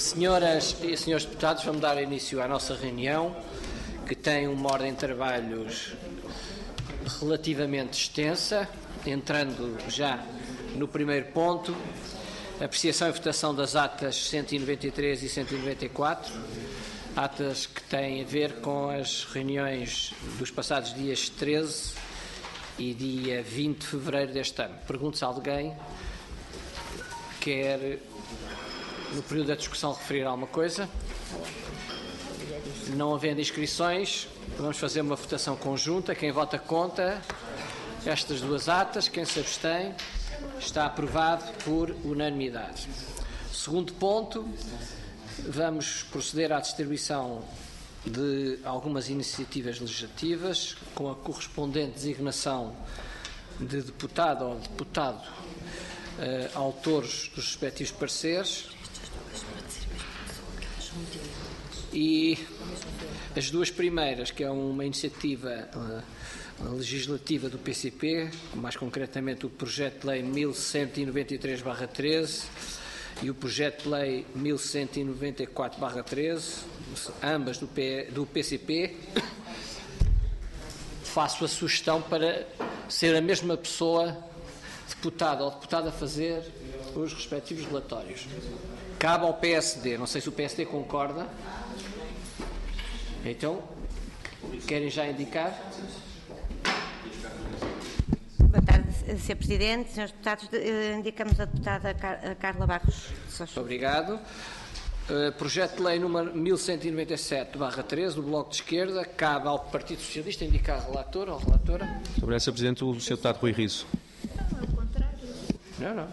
Senhoras e senhores deputados, vamos dar início à nossa reunião, que tem uma ordem de trabalhos relativamente extensa, entrando já no primeiro ponto, apreciação e votação das atas 193 e 194, atas que têm a ver com as reuniões dos passados dias 13 e dia 20 de fevereiro deste ano. Pergunto se alguém quer, no período da discussão, referir alguma coisa. Não havendo inscrições, vamos fazer uma votação conjunta. Quem vota contra estas duas atas, quem se abstém, está aprovado por unanimidade. Segundo ponto, vamos proceder à distribuição de algumas iniciativas legislativas com a correspondente designação de deputado ou deputado autores dos respectivos pareceres. E as duas primeiras, que é uma iniciativa legislativa do PCP, mais concretamente o projeto de lei 1193/13 e o projeto de lei 1194/13, ambas do PCP, faço a sugestão para ser a mesma pessoa, deputado ou deputada, a fazer os respectivos relatórios. Cabe ao PSD, não sei se o PSD concorda. Então, querem já indicar? Boa tarde, Sr. Presidente, Srs. Deputados. Indicamos a deputada Carla Barros. Muito obrigado. Projeto de lei número 1197/13 do Bloco de Esquerda. Cabe ao Partido Socialista indicar relator ou relatora. Muito obrigado, Sr. Presidente. O Sr. Deputado Rui Riso. Não, ao contrário. Não.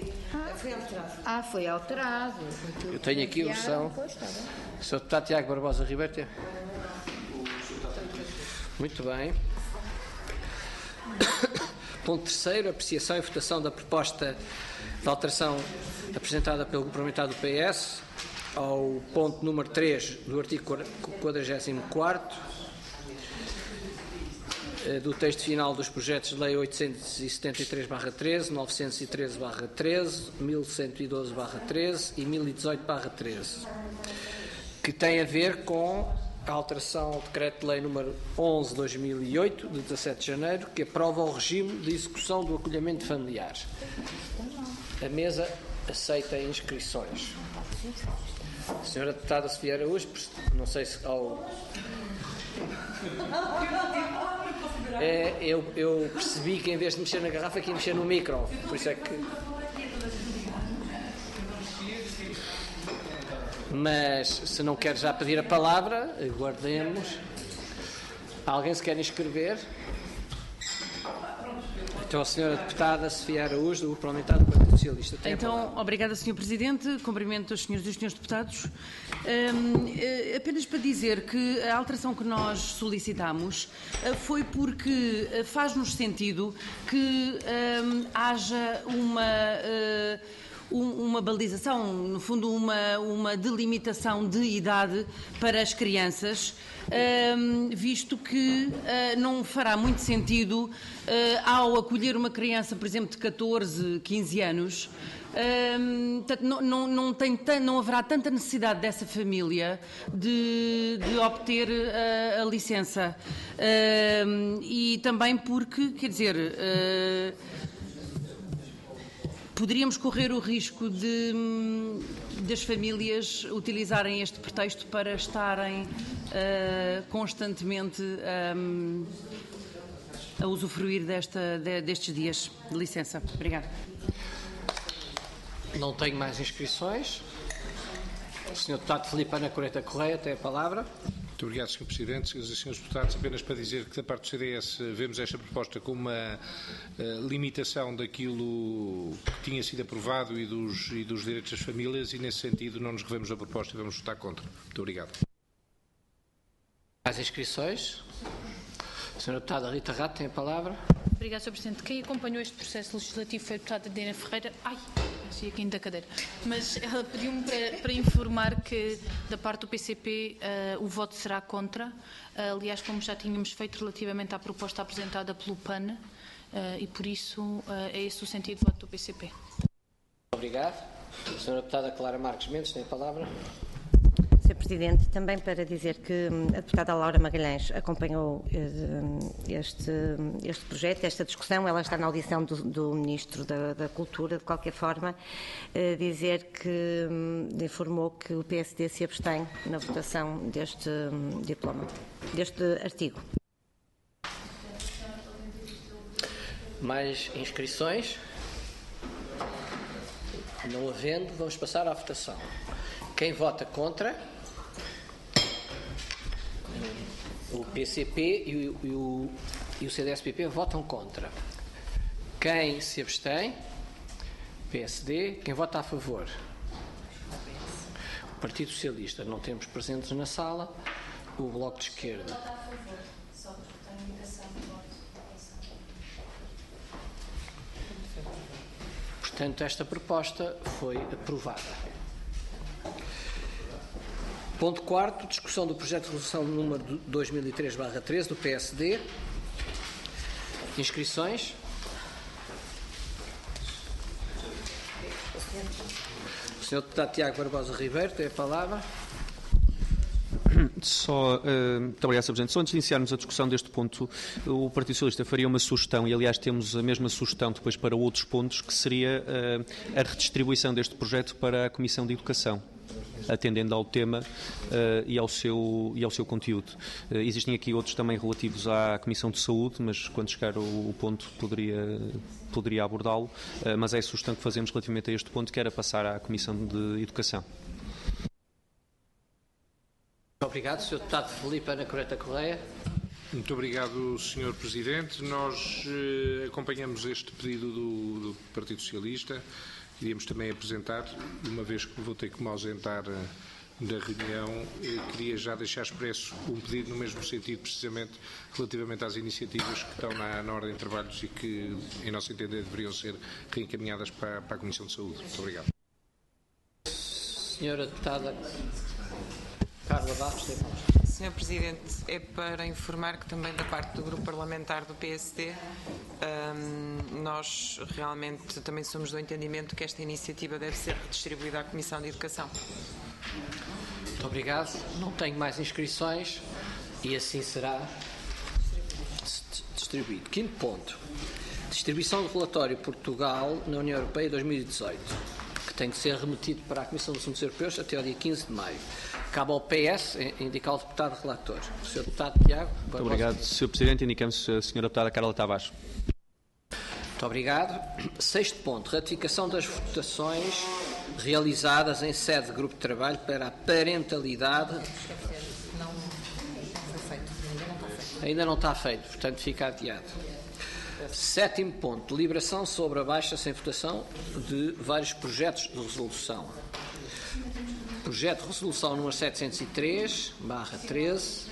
Foi alterado. Eu tenho aqui a versão. O Sr. Deputado Tiago Barbosa Ribeiro tem. Muito bem. Ponto terceiro, apreciação e votação da proposta de alteração apresentada pelo Grupo Parlamentar do PS ao ponto número 3 do artigo 44º do texto final dos projetos de lei 873/13, 913/13, 1112/13 e 1018/13, que tem a ver com a alteração ao decreto-lei número 11/2008, de 17 de janeiro, que aprova o regime de execução do acolhimento familiar. A mesa aceita inscrições. Senhora Deputada Sofia Araújo, não sei se eu percebi que em vez de mexer na garrafa, aqui mexer no micro, por isso é que... Mas, se não quer já pedir a palavra, aguardemos. Alguém se quer inscrever? Então, a senhora deputada Sofia Araújo, do Parlamentar do Partido Socialista. Então, obrigada, Sr. Presidente. Cumprimento os senhores e os senhores deputados. Apenas para dizer que a alteração que nós solicitamos foi porque faz-nos sentido que haja uma balização, no fundo uma delimitação de idade para as crianças, visto que não fará muito sentido ao acolher uma criança, por exemplo, de 14, 15 anos, não haverá tanta necessidade dessa família de obter a licença. E também porque, quer dizer... poderíamos correr o risco das famílias utilizarem este pretexto para estarem constantemente a usufruir destes dias de licença. Obrigada. Não tenho mais inscrições. O Sr. Deputado Filipe Ana Correia Correia tem a palavra. Muito obrigado, Sr. Presidente. Senhoras e senhores deputados, apenas para dizer que da parte do CDS vemos esta proposta como uma limitação daquilo que tinha sido aprovado e dos direitos das famílias, e nesse sentido não nos revemos da proposta e vamos votar contra. Muito obrigado. Mais inscrições. A senhora deputada Rita Rato tem a palavra. Obrigada, Sr. Presidente. Quem acompanhou este processo legislativo foi a deputada Diana Ferreira. Achei aqui da cadeira. Mas ela pediu-me para informar que, da parte do PCP, o voto será contra. Aliás, como já tínhamos feito relativamente à proposta apresentada pelo PAN, e por isso é esse o sentido do voto do PCP. Obrigado. Senhora Deputada Clara Marques Mendes, tem a palavra. Sr. Presidente, também para dizer que a deputada Laura Magalhães acompanhou este projeto, esta discussão, ela está na audição do Ministro da Cultura, de qualquer forma, dizer que informou que o PSD se abstém na votação deste diploma, deste artigo. Mais inscrições? Não havendo, vamos passar à votação. Quem vota contra? O PCP e o CDS-PP votam contra. Quem se abstém? PSD. Quem vota a favor? O Partido Socialista. Não temos presentes na sala. O Bloco de Esquerda. Portanto, esta proposta foi aprovada. Ponto 4, discussão do projeto de resolução número 2003/13 do PSD. Inscrições. O Sr. Deputado Tiago Barbosa Ribeiro tem a palavra. Muito obrigado, Sr. Presidente. Só antes de iniciarmos a discussão deste ponto, o Partido Socialista faria uma sugestão, e aliás temos a mesma sugestão depois para outros pontos, que seria a redistribuição deste projeto para a Comissão de Educação, atendendo ao tema e ao seu conteúdo. Existem aqui outros também relativos à Comissão de Saúde, mas quando chegar o ponto poderia abordá-lo, mas é a sugestão que fazemos relativamente a este ponto, que era passar à Comissão de Educação. Obrigado. Sr. Deputado Filipe Ana Correia Correia. Muito obrigado, Sr. Presidente. Nós acompanhamos este pedido do Partido Socialista. Iríamos também apresentar, uma vez que vou ter que me ausentar da reunião, queria já deixar expresso um pedido no mesmo sentido, precisamente relativamente às iniciativas que estão na ordem de trabalhos e que, em nosso entender, deveriam ser reencaminhadas para a Comissão de Saúde. Muito obrigado. Senhora Deputada Carla Barros, tem a palavra. Sr. Presidente, é para informar que também da parte do Grupo Parlamentar do PSD, nós realmente também somos do entendimento que esta iniciativa deve ser redistribuída à Comissão de Educação. Muito obrigado. Não tenho mais inscrições e assim será distribuído. Quinto ponto. Distribuição do relatório Portugal na União Europeia 2018, que tem que ser remetido para a Comissão dos Assuntos Europeus até ao dia 15 de maio. Cabe ao PS indicar o deputado relator. O Sr. Deputado Tiago. Muito obrigado, Sr. Presidente. Indicamos a Sra. Deputada Carla Tavares. Muito obrigado. Sexto ponto. Ratificação das votações realizadas em sede de grupo de trabalho para a parentalidade. Ainda não está feito, portanto fica adiado. Sétimo ponto. Deliberação sobre a baixa sem votação de vários projetos de resolução. Projeto de resolução número 703/13.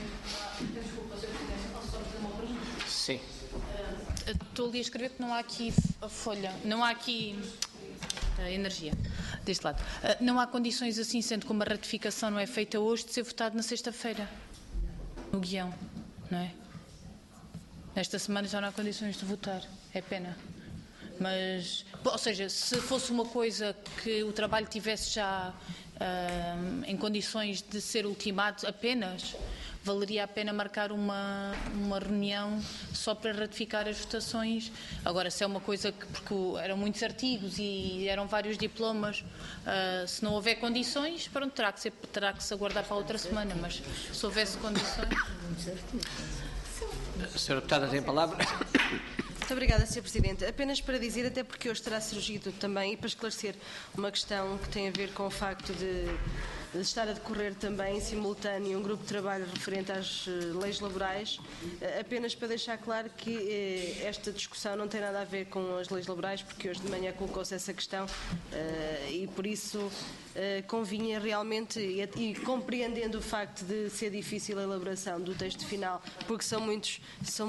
Sim. Estou ali a escrever que não há aqui a folha, não há aqui a energia deste lado. Não há condições assim, sendo como a ratificação não é feita hoje, de ser votado na sexta-feira, no guião, não é? Nesta semana já não há condições de votar, é pena. Mas, ou seja, se fosse uma coisa que o trabalho tivesse já em condições de ser ultimado apenas, valeria a pena marcar uma reunião só para ratificar as votações. Agora, se é uma coisa que, porque eram muitos artigos e eram vários diplomas, se não houver condições, pronto, terá que se aguardar para a outra semana, mas se houvesse condições... A senhora deputada tem a palavra. Muito obrigada, Sr. Presidente. Apenas para dizer, até porque hoje terá surgido também, e para esclarecer uma questão que tem a ver com o facto de estar a decorrer também em simultâneo um grupo de trabalho referente às leis laborais, apenas para deixar claro que esta discussão não tem nada a ver com as leis laborais, porque hoje de manhã colocou-se essa questão e por isso convinha realmente, e compreendendo o facto de ser difícil a elaboração do texto final, porque são muitos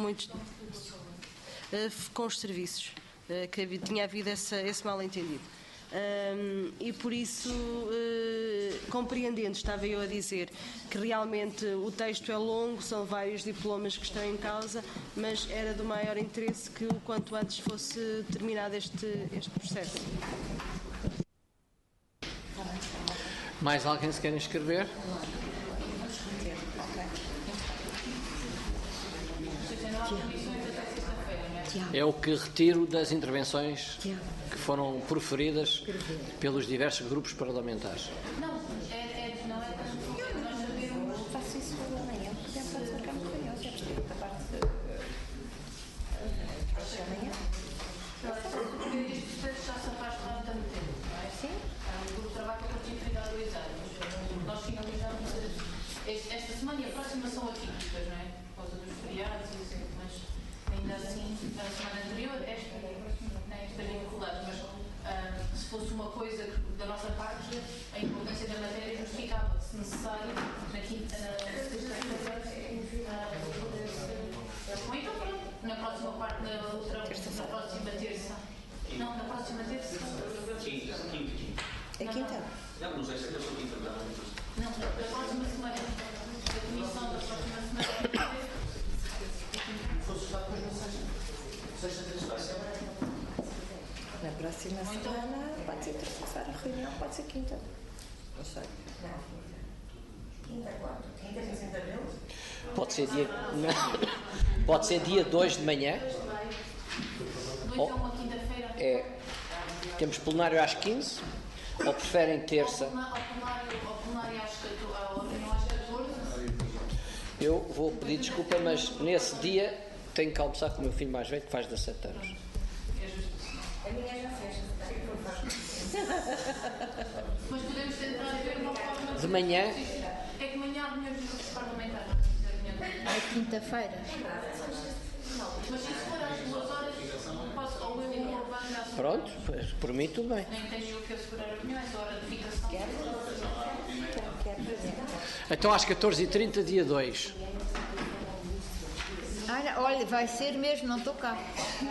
com os serviços, que tinha havido esse mal-entendido. E por isso, compreendendo, estava eu a dizer que realmente o texto é longo, são vários diplomas que estão em causa, mas era do maior interesse que o quanto antes fosse terminado este processo. Mais alguém se quer inscrever? É o que retiro das intervenções que foram proferidas pelos diversos grupos parlamentares. Faço isso amanhã, porque pode marcar uma reunião, já percebi, da parte de amanhã. Isto já se afasta há tanto tempo, não é? Sim. O grupo de trabalho que eu tinha feito há 2 anos. Nós finalizamos esta semana e a próxima são atípicas, não é? Por causa dos feriados e assim, mas ainda assim, a semana anterior, esta estaria enrolada, mas se fosse uma coisa da nossa parte, a importância da matéria justificava, se necessário, na sexta-feira. Ou então pronto, na próxima parte, na próxima terça. Não, na próxima terça. Quinta. É quinta? Não sei se é terça ou quinta. Não, da próxima semana. A comissão da próxima semana. Na próxima semana pode ser terça-feira, a reunião pode ser quinta. Não sei. Quinta quando? Quinta, 25 de abril? Pode ser dia 2 de manhã. Ou então uma quinta-feira. Temos plenário às 15. Ou preferem terça? Ao plenário às 14. Eu vou pedir desculpa, mas nesse dia tenho que almoçar com o meu filho mais velho, que faz 17 anos. A minha já fez. Mas podemos tentar ver uma forma De manhã? É que amanhã há reuniões dos grupos parlamentares. É quinta-feira. Mas se for às 2 horas, posso, ou eu ou o Urbano. Pronto, por mim tudo bem. Nem tenho eu que assegurar a reunião, é só a hora de ficação. Então às 14h30, dia 2. Olha, vai ser mesmo, não estou cá.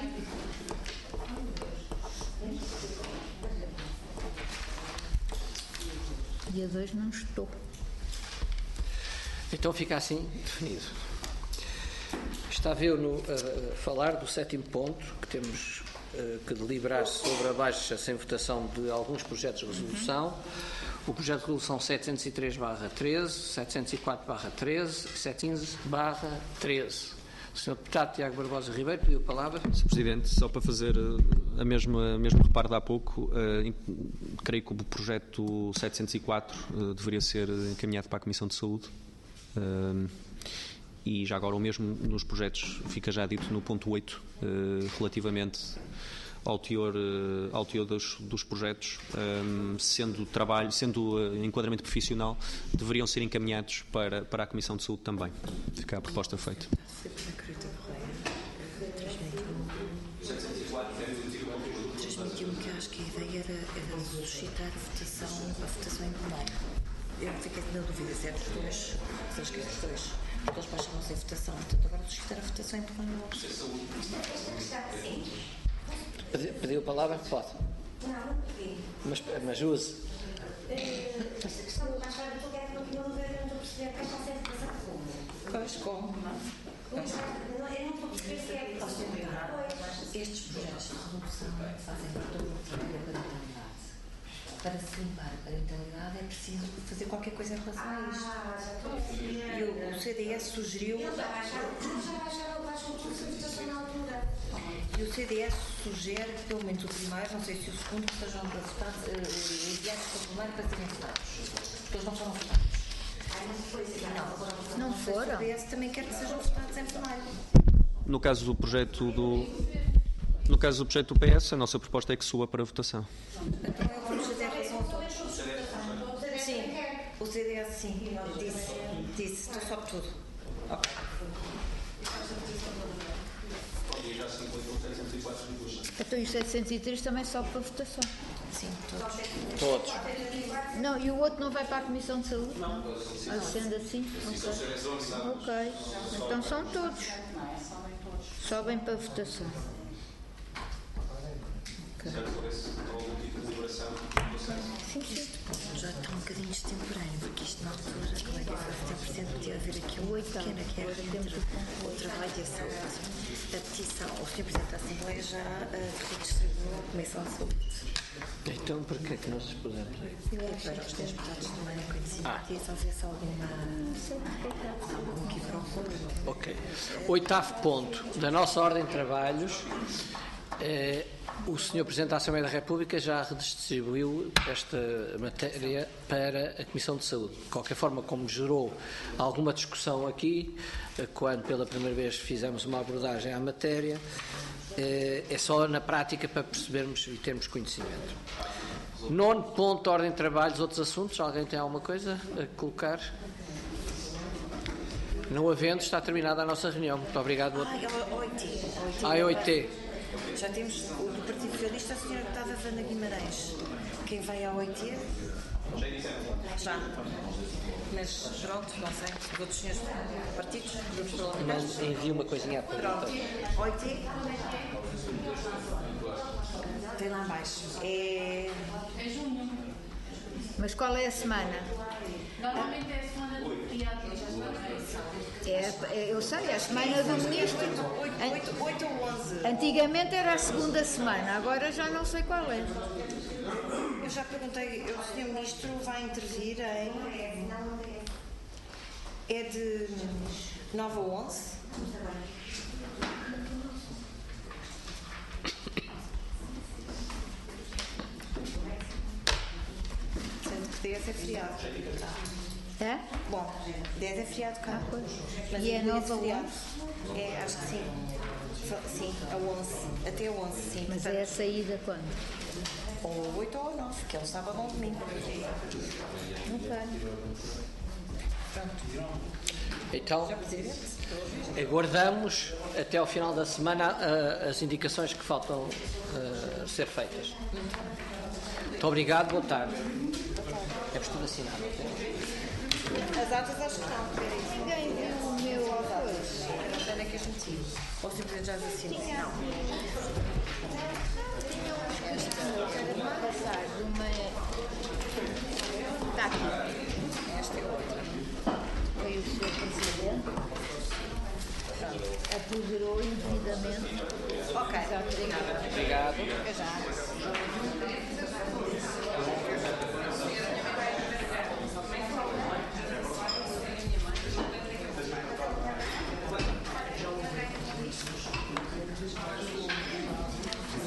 Dia 2 não estou. Então fica assim definido. Estava eu a falar do 7º ponto, que temos que deliberar sobre a baixa sem votação de alguns projetos de resolução. O projeto de resolução 703/13, 704/13 e 715/13. O Sr. Deputado Tiago Barbosa Ribeiro pediu a palavra. Sr. Presidente, só para fazer o mesmo reparo de há pouco, creio que o projeto 704 deveria ser encaminhado para a Comissão de Saúde. E já agora o mesmo nos projetos fica já dito no ponto 8, relativamente ao teor dos projetos, sendo enquadramento profissional, deveriam ser encaminhados para a Comissão de Saúde também. Fica a proposta feita. Transmitiu-me que acho que a ideia era suscitar a votação em plenário. Eu fiquei na dúvida se é dos dois, se eles querem os dois, porque eles baixam sem votação, portanto agora suscitar a votação em plenário. Pediu a palavra? Pode. Não pedi. Mas use. Esta questão do mais tarde, tu quer que eu não estou a perceber que esta é a votação como? Pois, como? Eu não estou a perceber se é a Estes projetos de resolução fazem parte do grupo de trabalho da parentalidade. Para se limpar a parentalidade é preciso fazer qualquer coisa em relação a isto. E o CDS sugeriu... E o CDS sugere que pelo menos o primeiro, não sei se o segundo, que sejam enviados para o plenário para serem votados. Porque eles não foram votados. Não foram? O CDS também quer que sejam votados em plenário. No caso do projeto do PS, a nossa proposta é que suba para votação. Então eu vou fazer a razão a todos. Sim, o CDS sim, disse, estou só por tudo. Ok. Então e o 703 também só para votação? Sim, todos. Todos. Não, e o outro não vai para a Comissão de Saúde? Não. Sendo assim? Ok. Então são todos. Sobem para a votação. Okay. Sim, sim. Já está um bocadinho extemporâneo, porque isto na altura, a colega faz 10% podia haver aqui uma pequena guerra entre o trabalho e a saúde. A petição, o Sr. Presidente da Assembleia já redistribuiu à Comissão de Saúde. Então, por que é que nós expusemos aí? Para os 10 deputados tomarem conhecimento e se houvesse algum equívoco. Ok. 8º ponto da nossa ordem de trabalhos. O Sr. Presidente da Assembleia da República já redistribuiu esta matéria para a Comissão de Saúde. De qualquer forma, como gerou alguma discussão aqui, quando pela primeira vez fizemos uma abordagem à matéria, é só na prática para percebermos e termos conhecimento. 9º ponto da ordem de trabalhos, outros assuntos. Alguém tem alguma coisa a colocar? Não havendo, está terminada a nossa reunião. Muito obrigado. É 8T. Já temos o do Partido Socialista, a senhora deputada Vanda Guimarães. Quem vai ao 8T? Já. Mas pronto, não sei. Os outros senhores partidos, grupos parlamentares. Mas envie uma coisinha à pergunta. Pronto. 8T? Tem lá mais. É junho. Mas qual é a semana? Normalmente é a semana do feriado. Eu sei, é a semana do ministro. 8 ou 11. Antigamente era a segunda semana, agora já não sei qual é. Eu já perguntei, o Sr. Ministro vai intervir em... É de 9 a 11? Sendo que 10 é feriado. É? Bom, 10 é feriado cá. Mas E é 9 a 11? É, acho que sim. Sim, a 11. Até a 11, sim. Mas é a saída quando? Ou 8 ou 9, que é um sábado ou um domingo. Ok. Então, aguardamos até ao final da semana as indicações que faltam ser feitas. Muito obrigado, boa tarde. É preciso assinar, não é? As atas acho que não. Ninguém viu o meu coisa. Onde é que a gente ia? Ou simplesmente já as assinou? Não. Quero passar de uma... Está aqui. Esta é outra. Foi o Sr. Presidente. Apoderou indevidamente. Ok. Obrigado. Até já.